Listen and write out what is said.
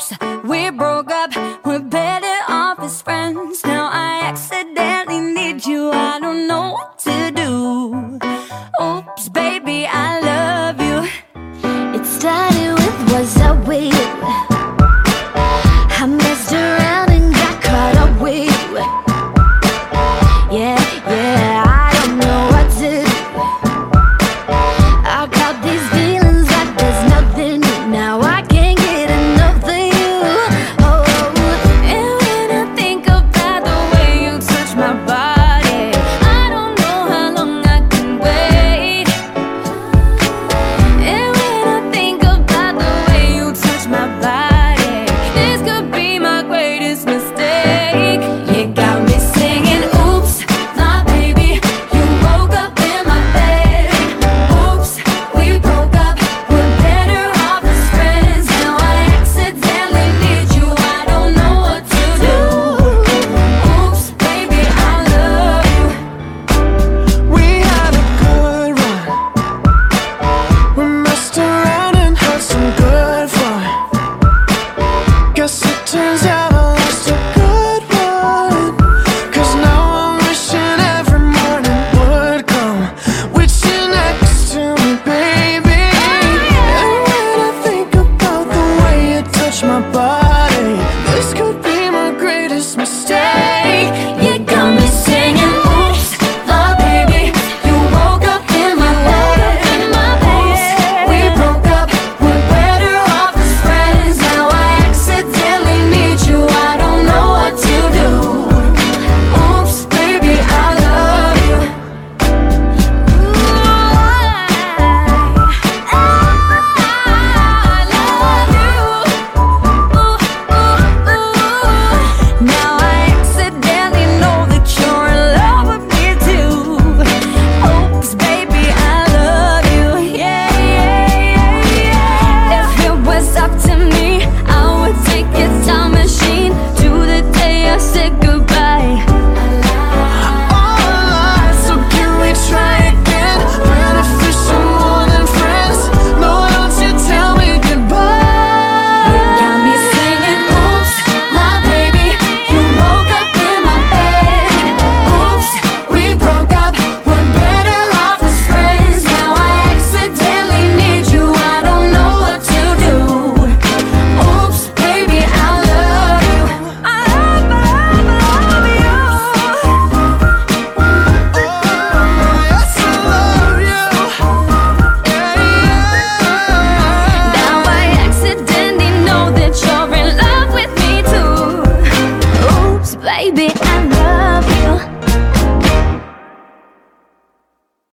oops, we broke up, we're better off as friends. Now I accidentally need you, I don't know what to do. Oops, baby, I love you. It started with was I with you? I messed around and got caught up with you. Yeah, yeah, I don't know what to do. I got these feelings like there's nothing new. Now I can't get enough of you. Oh, and when I think about the way you touch my body, I don't know how long I can wait. And when I think about the way you touch my body, this could be my greatest mistake. You got me singing, oops, my baby, you woke up in my bed. Oops, we broke up, we're better off as friends. Now I accidentally need you, I don't know what to do. Oops, baby, I love you. We had a good run. We messed around and had some good fun. Guess it turns out I lost a good one. 'Cause now I'm wishing every morning would come with you next to me, baby. And when I think about the way you touch my body,